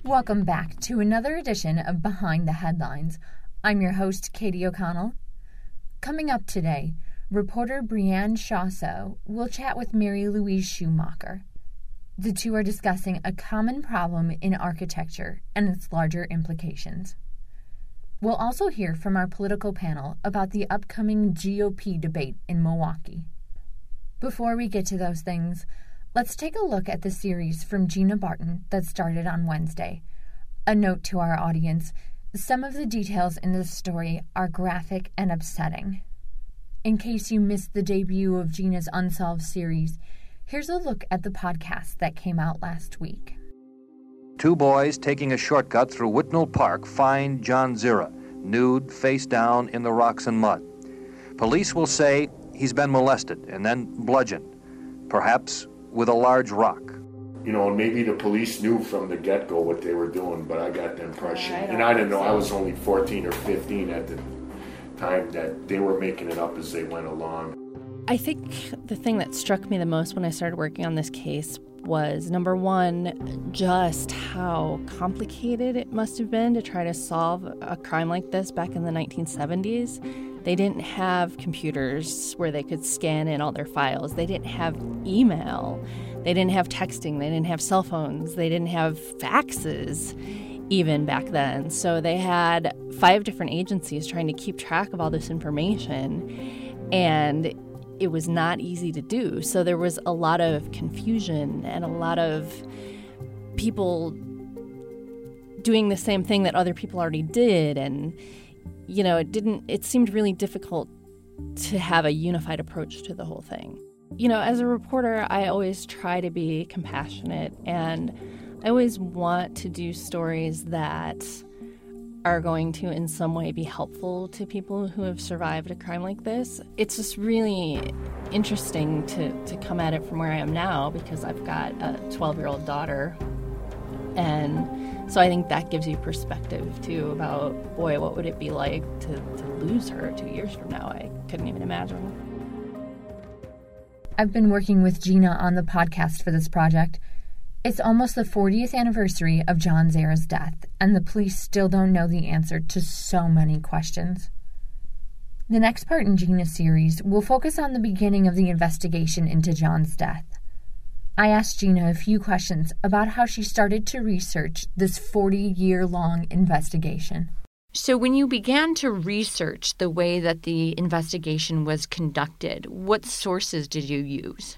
Welcome back to another edition of Behind the Headlines. I'm your host, Katie O'Connell. Coming up today, reporter Brianne Chausseau will chat with Mary Louise Schumacher. The two are discussing a common problem in architecture and its larger implications. We'll also hear from our political panel about the upcoming GOP debate in Milwaukee. Before we get to those things, let's take a look at the series from Gina Barton that started on Wednesday. A note to our audience, some of the details in this story are graphic and upsetting. In case you missed the debut of Gina's Unsolved series, here's a look at the podcast that came out last week. Two boys taking a shortcut through Whitnall Park find John Zira, nude, face down in the rocks and mud. Police will say he's been molested and then bludgeoned, perhaps with a large rock. You know, maybe the police knew from the get-go what they were doing, but I got the impression, and I didn't know, I was only 14 or 15 at the time, that they were making it up as they went along. I think the thing that struck me the most when I started working on this case was, number one, just how complicated it must have been to try to solve a crime like this back in the 1970s. They didn't have computers where they could scan in all their files. They didn't have email. They didn't have texting. They didn't have cell phones. They didn't have faxes even back then. So they had 5 different agencies trying to keep track of all this information, and it was not easy to do. So there was a lot of confusion and a lot of people doing the same thing that other people already did. And, you know, it seemed really difficult to have a unified approach to the whole thing. You know, as a reporter, I always try to be compassionate, and I always want to do stories that are going to in some way be helpful to people who have survived a crime like this. It's just really interesting to come at it from where I am now, because I've got a 12-year-old daughter. And so I think that gives you perspective, too, about, boy, what would it be like to lose her 2 years from now? I couldn't even imagine. I've been working with Gina on the podcast for this project. It's almost the 40th anniversary of John Zira's death, and the police still don't know the answer to so many questions. The next part in Gina's series will focus on the beginning of the investigation into John's death. I asked Gina a few questions about how she started to research this 40-year-long investigation. So when you began to research the way that the investigation was conducted, what sources did you use?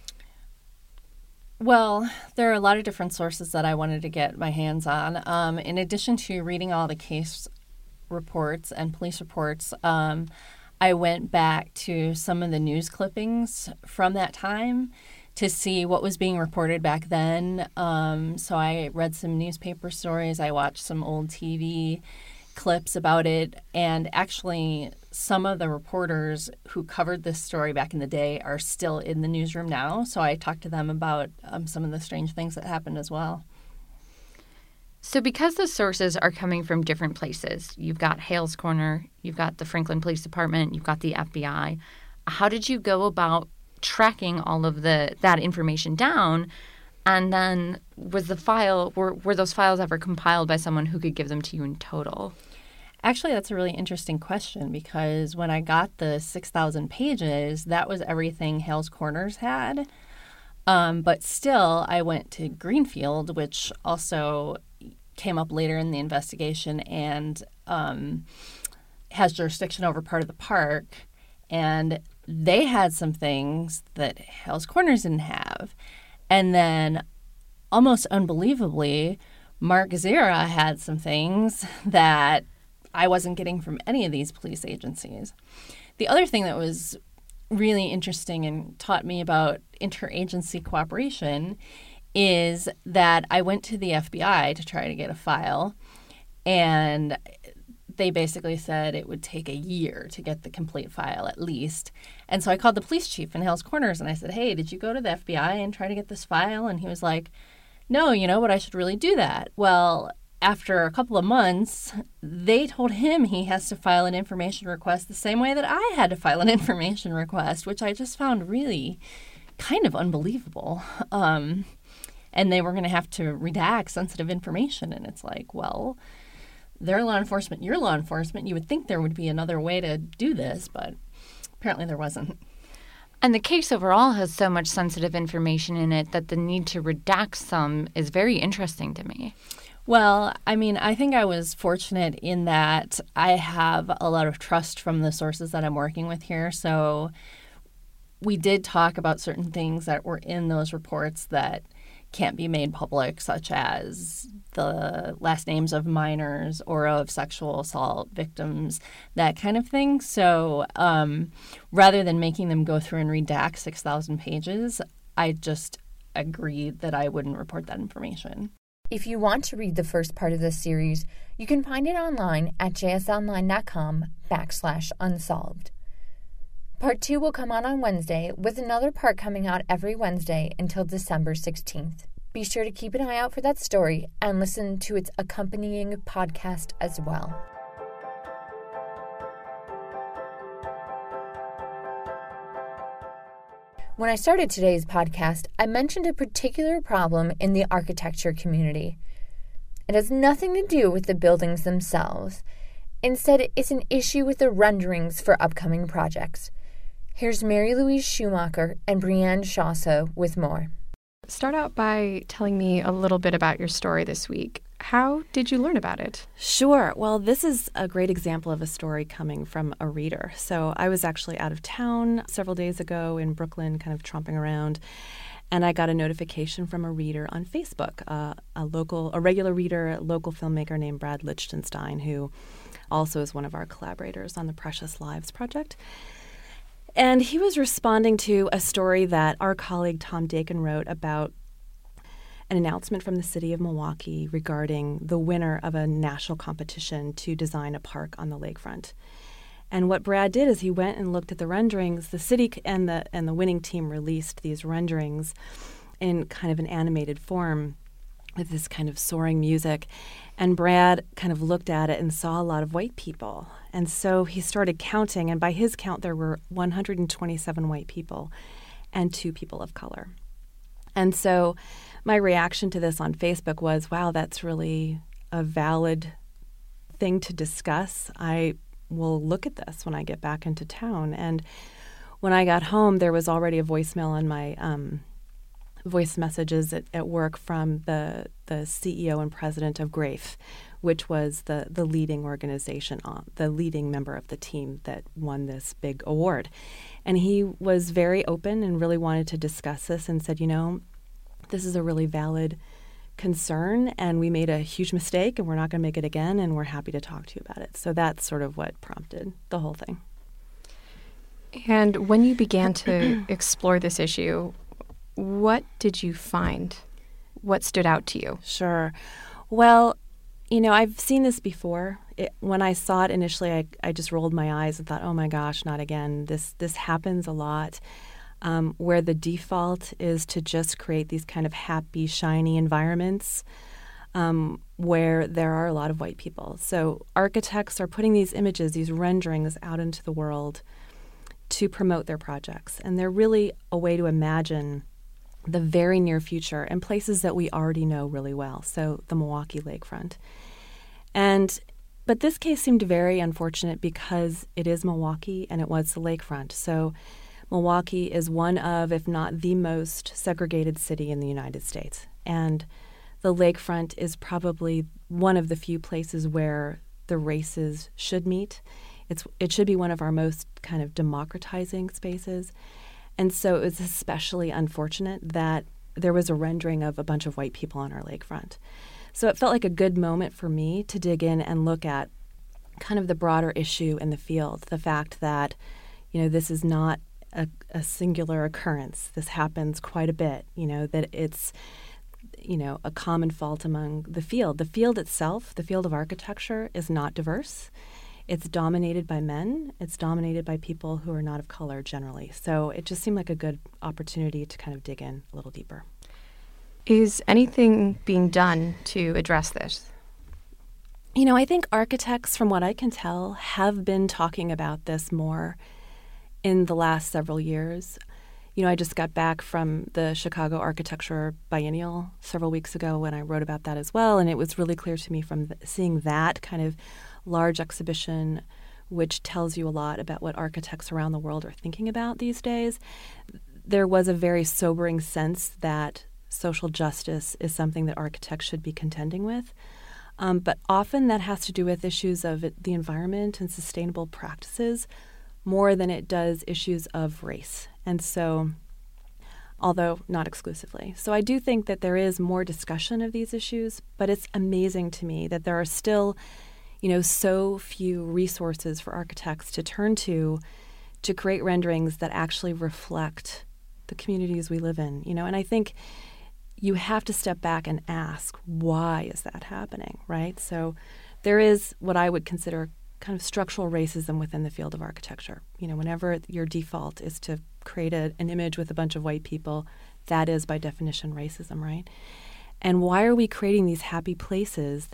Well, there are a lot of different sources that I wanted to get my hands on. In addition to reading all the case reports and police reports, I went back to some of the news clippings from that time to see what was being reported back then. So I read some newspaper stories. I watched some old TV clips about it, and actually some of the reporters who covered this story back in the day are still in the newsroom now, so I talked to them about some of the strange things that happened as well. So because the sources are coming from different places, you've got Hales Corner, you've got the Franklin Police Department, you've got the FBI, how did you go about tracking all of that information down? And then were those files ever compiled by someone who could give them to you in total? Actually, that's a really interesting question, because when I got the 6,000 pages, that was everything Hales Corners had. But still, I went to Greenfield, which also came up later in the investigation and has jurisdiction over part of the park. And they had some things that Hales Corners didn't have. And then, almost unbelievably, Mark Zira had some things that I wasn't getting from any of these police agencies. The other thing that was really interesting and taught me about interagency cooperation is that I went to the FBI to try to get a file, and they basically said it would take a year to get the complete file at least. And so I called the police chief in Hales Corners and I said, hey, did you go to the FBI and try to get this file? And he was like, no, but I should really do that. Well, after a couple of months, they told him he has to file an information request the same way that I had to file an information request, which I just found really kind of unbelievable. And and they were going to have to redact sensitive information. And it's like, well, they're law enforcement, you're law enforcement. You would think there would be another way to do this, but apparently there wasn't. And the case overall has so much sensitive information in it that the need to redact some is very interesting to me. Well, I mean, I think I was fortunate in that I have a lot of trust from the sources that I'm working with here. So we did talk about certain things that were in those reports that can't be made public, such as the last names of minors or of sexual assault victims, that kind of thing. So rather than making them go through and redact 6,000 pages, I just agreed that I wouldn't report that information. If you want to read the first part of this series, you can find it online at jsonline.com/unsolved. Part 2 will come out on Wednesday, with another part coming out every Wednesday until December 16th. Be sure to keep an eye out for that story and listen to its accompanying podcast as well. When I started today's podcast, I mentioned a particular problem in the architecture community. It has nothing to do with the buildings themselves. Instead, it's an issue with the renderings for upcoming projects. Here's Mary Louise Schumacher and Brianne Chausseau with more. Start out by telling me a little bit about your story this week. How did you learn about it? Sure. Well, this is a great example of a story coming from a reader. So I was actually out of town several days ago in Brooklyn, kind of tromping around, and I got a notification from a reader on Facebook, a regular reader, a local filmmaker named Brad Lichtenstein, who also is one of our collaborators on the Precious Lives Project. And he was responding to a story that our colleague Tom Dakin wrote about an announcement from the city of Milwaukee regarding the winner of a national competition to design a park on the lakefront. And what Brad did is he went and looked at the renderings. The city and the winning team released these renderings in kind of an animated form with this kind of soaring music. And Brad kind of looked at it and saw a lot of white people. And so he started counting, and by his count, there were 127 white people and 2 people of color. And so my reaction to this on Facebook was, wow, that's really a valid thing to discuss. I will look at this when I get back into town. And when I got home, there was already a voicemail on my voice messages at work from the CEO and president of GRAFE, which was the leading organization, the leading member of the team that won this big award. And he was very open and really wanted to discuss this and said, this is a really valid concern, and we made a huge mistake, and we're not going to make it again, and we're happy to talk to you about it. So that's sort of what prompted the whole thing. And when you began to explore this issue, what did you find? What stood out to you? Sure. Well, I've seen this before. When I saw it initially, I just rolled my eyes and thought, oh my gosh, not again. This happens a lot, where the default is to just create these kind of happy, shiny environments where there are a lot of white people. So architects are putting these images, these renderings out into the world to promote their projects. And they're really a way to imagine the very near future and places that we already know really well, so the Milwaukee lakefront. But this case seemed very unfortunate because it is Milwaukee and it was the lakefront. So Milwaukee is one of, if not the most segregated city in the United States. And the lakefront is probably one of the few places where the races should meet. It should be one of our most kind of democratizing spaces. And so it was especially unfortunate that there was a rendering of a bunch of white people on our lakefront. So it felt like a good moment for me to dig in and look at kind of the broader issue in the field, the fact that, this is not a singular occurrence. This happens quite a bit, that it's, a common fault among the field. The field itself, the field of architecture, is not diverse. It's dominated by men. It's dominated by people who are not of color generally. So it just seemed like a good opportunity to kind of dig in a little deeper. Is anything being done to address this? I think architects, from what I can tell, have been talking about this more in the last several years. I just got back from the Chicago Architecture Biennial several weeks ago when I wrote about that as well, and it was really clear to me from seeing that kind of large exhibition, which tells you a lot about what architects around the world are thinking about these days. There was a very sobering sense that social justice is something that architects should be contending with. But often that has to do with issues of the environment and sustainable practices more than it does issues of race. And so, although not exclusively. So I do think that there is more discussion of these issues, but it's amazing to me that there are still, so few resources for architects to turn to create renderings that actually reflect the communities we live in, and I think you have to step back and ask, why is that happening, right? So there is what I would consider kind of structural racism within the field of architecture. Whenever your default is to create an image with a bunch of white people, that is by definition racism, right? And why are we creating these happy places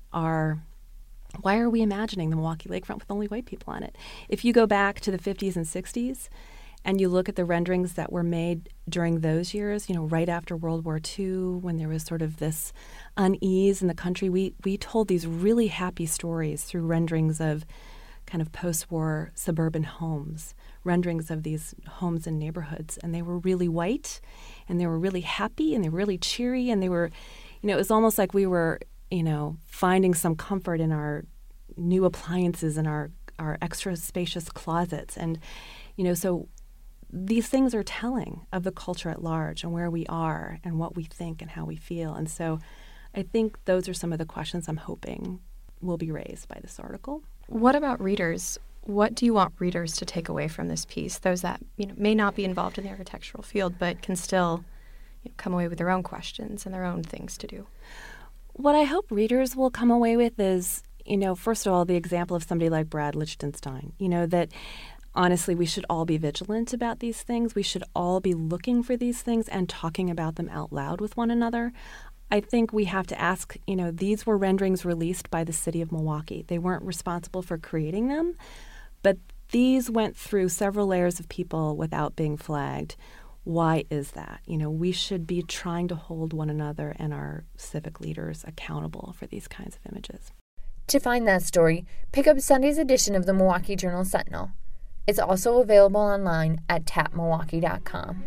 why are we imagining the Milwaukee Lakefront with only white people on it? If you go back to the 50s and 60s and you look at the renderings that were made during those years, right after World War II, when there was sort of this unease in the country, we told these really happy stories through renderings of kind of post-war suburban homes, renderings of these homes and neighborhoods. And they were really white, and they were really happy, and they were really cheery, and they were, it was almost like we were, finding some comfort in our new appliances and our extra spacious closets. And, so these things are telling of the culture at large and where we are and what we think and how we feel. And so I think those are some of the questions I'm hoping will be raised by this article. What about readers? What do you want readers to take away from this piece? Those that may not be involved in the architectural field but can still come away with their own questions and their own things to do. What I hope readers will come away with is, first of all, the example of somebody like Brad Lichtenstein, that honestly, we should all be vigilant about these things. We should all be looking for these things and talking about them out loud with one another. I think we have to ask, these were renderings released by the city of Milwaukee. They weren't responsible for creating them, but these went through several layers of people without being flagged. Why is that? We should be trying to hold one another and our civic leaders accountable for these kinds of images. To find that story, pick up Sunday's edition of the Milwaukee Journal-Sentinel. It's also available online at tapmilwaukee.com.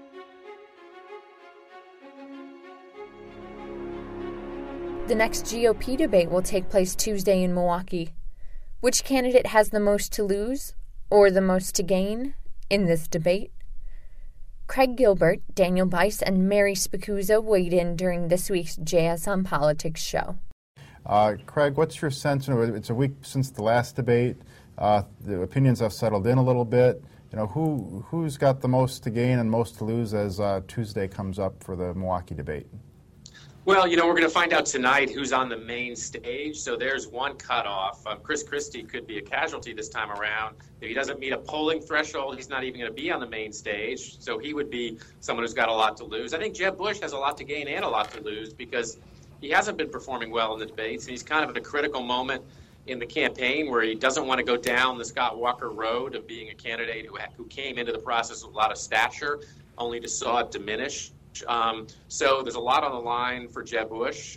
The next GOP debate will take place Tuesday in Milwaukee. Which candidate has the most to lose or the most to gain in this debate? Craig Gilbert, Daniel Bice, and Mary Spicuzza weighed in during this week's JS on Politics show. Craig, what's your sense? It's a week since the last debate. The opinions have settled in a little bit. Who's got the most to gain and most to lose as Tuesday comes up for the Milwaukee debate? Well, we're going to find out tonight who's on the main stage. So there's one cutoff. Chris Christie could be a casualty this time around. If he doesn't meet a polling threshold, he's not even going to be on the main stage. So he would be someone who's got a lot to lose. I think Jeb Bush has a lot to gain and a lot to lose because he hasn't been performing well in the debates. And he's kind of at a critical moment in the campaign where he doesn't want to go down the Scott Walker road of being a candidate who came into the process with a lot of stature, only to saw it diminish. So there's a lot on the line for Jeb Bush.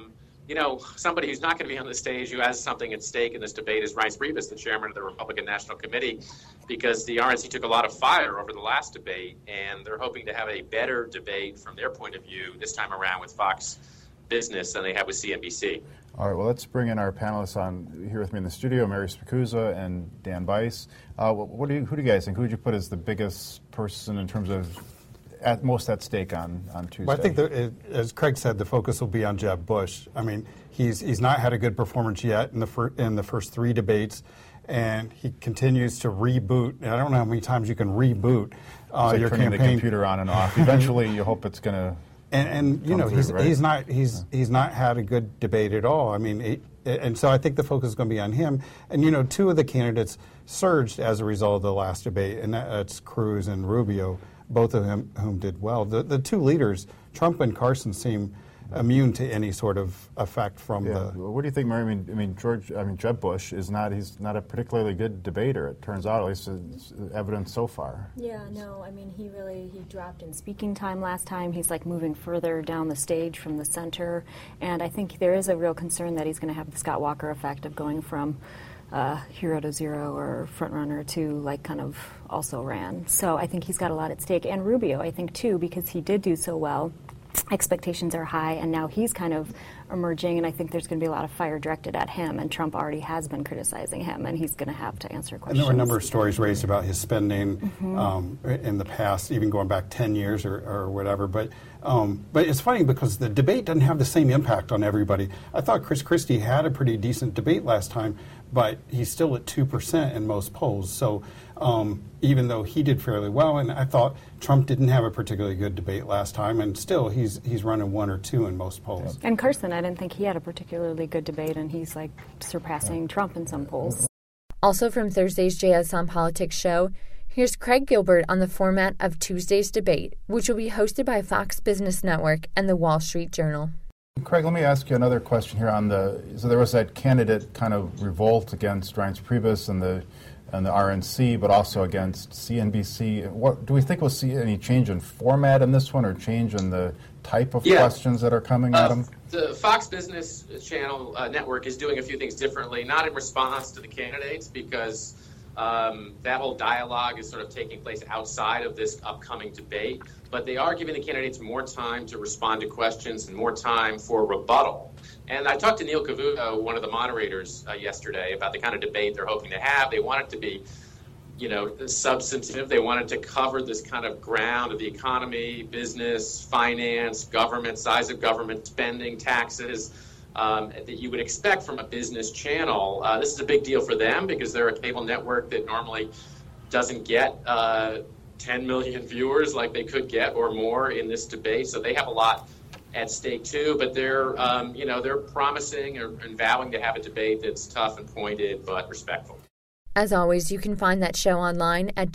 Somebody who's not going to be on the stage who has something at stake in this debate is Reince Priebus, the chairman of the Republican National Committee, because the RNC took a lot of fire over the last debate, and they're hoping to have a better debate from their point of view this time around with Fox Business than they have with CNBC. All right, well, let's bring in our panelists on here with me in the studio, Mary Spicuzza and Dan Bice. Who do you guys think? Who would you put as the biggest person in terms of most at stake on Tuesday? Well, I think, as Craig said, the focus will be on Jeb Bush. I mean, he's not had a good performance yet in the first three debates, and he continues to reboot. I don't know how many times you can reboot your turning campaign. The computer on and off. Eventually, you hope it's going to. And he's not had a good debate at all. I mean, and so I think the focus is going to be on him. And two of the candidates surged as a result of the last debate, and that's Cruz and Rubio, both of whom did well. The two leaders, Trump and Carson, seem immune to any sort of effect from the. What do you think, Mary? Jeb Bush he's not a particularly good debater. It turns out, at least it's evident so far. Yeah, no, I mean, he dropped in speaking time last time. He's like moving further down the stage from the center, and I think there is a real concern that he's going to have the Scott Walker effect of going from hero to zero or front runner to like kind of also ran. So I think he's got a lot at stake, and Rubio, I think too, because he did do so well. Expectations are high, and now he's kind of emerging, and I think there's going to be a lot of fire directed at him, and Trump already has been criticizing him, and he's going to have to answer questions. And there were a number of stories raised about his spending in the past, even going back 10 years or whatever. But it's funny because the debate doesn't have the same impact on everybody. I thought Chris Christie had a pretty decent debate last time, but he's still at 2% in most polls. So even though he did fairly well, and I thought Trump didn't have a particularly good debate last time, and still he's running 1 or 2 in most polls. And Carson, I didn't think he had a particularly good debate, and he's like surpassing Trump in some polls. Also from Thursday's JS on Politics show, here's Craig Gilbert on the format of Tuesday's debate, which will be hosted by Fox Business Network and the Wall Street Journal. Craig, let me ask you another question here on so there was that candidate kind of revolt against Reince Priebus and the RNC, but also against CNBC. What do we think we'll see any change in format in this one, or change in the type of questions that are coming at them? The Fox Business Channel network is doing a few things differently, not in response to the candidates, because that whole dialogue is sort of taking place outside of this upcoming debate, but they are giving the candidates more time to respond to questions and more time for rebuttal. And I talked to Neil Cavuto, one of the moderators, yesterday about the kind of debate they're hoping to have. They want it to be, substantive. They wanted to cover this kind of ground of the economy, business, finance, government, size of government, spending, taxes, that you would expect from a business channel. This is a big deal for them because they're a cable network that normally doesn't get 10 million viewers like they could get or more in this debate. So they have a lot at stake too, but they're promising and vowing to have a debate that's tough and pointed but respectful. As always, you can find that show online at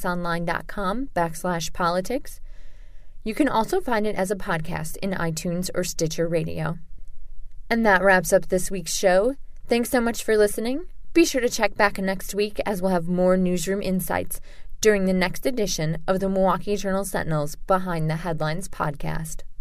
jsonline.com/politics. You can also find it as a podcast in iTunes or Stitcher Radio. And that wraps up this week's show. Thanks so much for listening. Be sure to check back next week as we'll have more newsroom insights during the next edition of the Milwaukee Journal Sentinel's Behind the Headlines podcast.